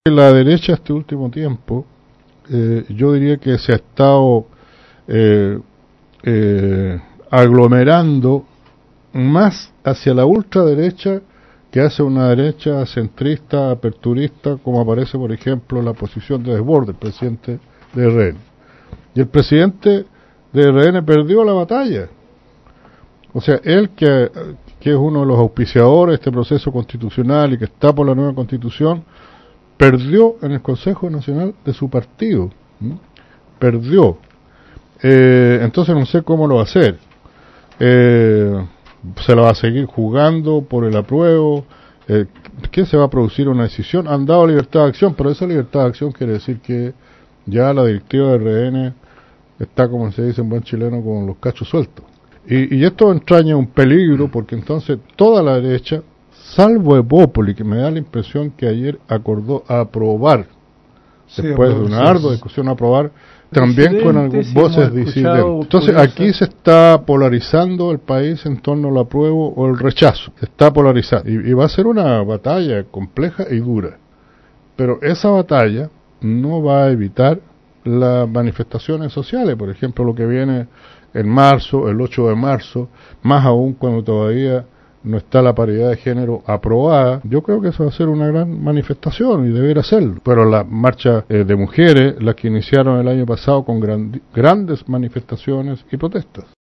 La derecha este último tiempo, yo diría que se ha estado eh, aglomerando más hacia la ultraderecha que hacia una derecha centrista, aperturista, como aparece, por ejemplo, la posición de Desbordes, el presidente de RN. Y el presidente de RN perdió la batalla. O sea, él que es uno de los auspiciadores de este proceso constitucional y que está por la nueva constitución, perdió en el Consejo Nacional de su partido. Perdió. Entonces no sé cómo lo va a hacer. Se la va a seguir jugando por el apruebo. ¿Qué se va a producir una decisión? Han dado libertad de acción, pero esa libertad de acción quiere decir que ya la directiva de RN está, como se dice en buen chileno, con los cachos sueltos. Y esto entraña un peligro, porque entonces toda la derecha, salvo Evópoli, que me da la impresión que ayer acordó aprobar, después de una ardua discusión, aprobar, también con algunas voces disidentes. Entonces aquí se está polarizando el país en torno al apruebo o el rechazo. Se está polarizando. Y va a ser una batalla compleja y dura. Pero esa batalla no va a evitar las manifestaciones sociales. Por ejemplo, lo que viene en marzo, el 8 de marzo, más aún cuando todavía no está la paridad de género aprobada. Yo creo que eso va a ser una gran manifestación y debería hacerlo. Pero la marcha de mujeres, las que iniciaron el año pasado con grandes manifestaciones y protestas.